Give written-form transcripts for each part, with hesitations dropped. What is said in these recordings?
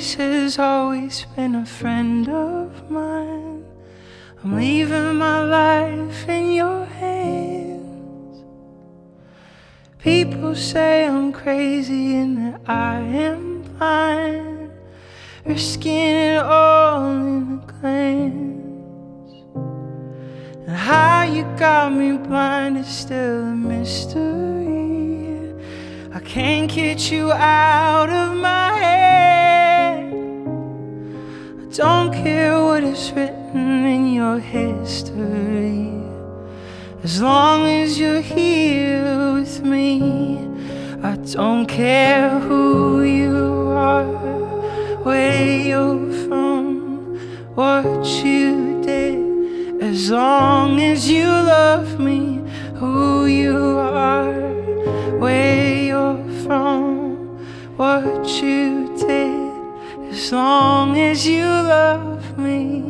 voice has always been a friend of mine. I'm leaving my life in your hands. People say I'm crazy and that I am blind, risking it all in a glance. And how you got me blind is still a mystery. I can't get you out of my head. I don't care what is written in your history, as long as you're here with me. I don't care who you are, where you're from, what you did, as long as you love me. Who you are, where you're from, what you did, as long as you love me.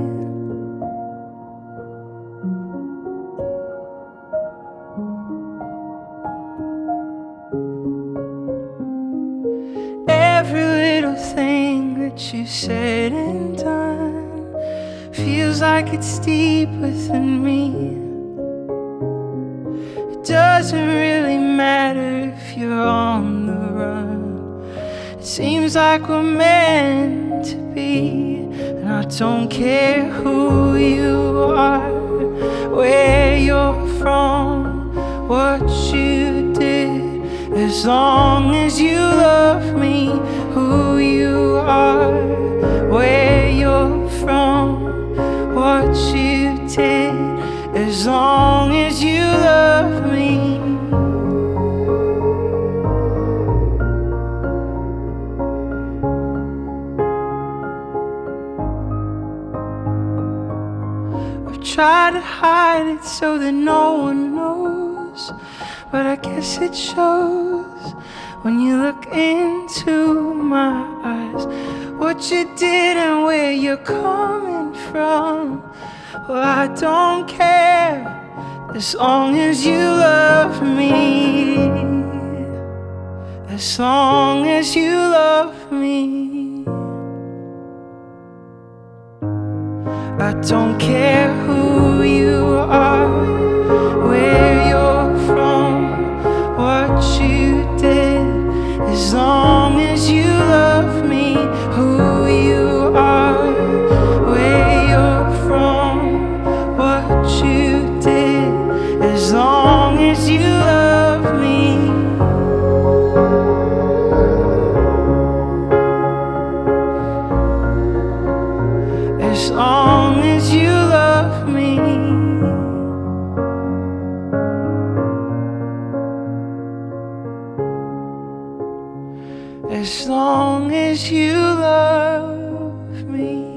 Every little thing that you said and done feels like it's deep within me. It doesn't really matter if you're on the run. It seems like we're meant to be. And I don't care who you are, where you're from, what you did, as long as you love me. Who you are, where you're from, what you did, as long as you love me. I've tried to hide it so that no one knows, but I guess it shows when you look into my eyes. What you did and where you're coming from, well, I don't care, as long as you love me. As long as you love me. I don't care who you are, where you're from, what you did, as long as you love me. Who you are, where you're from, what you did, as long as you love me. As long as you love me. As long as you love me.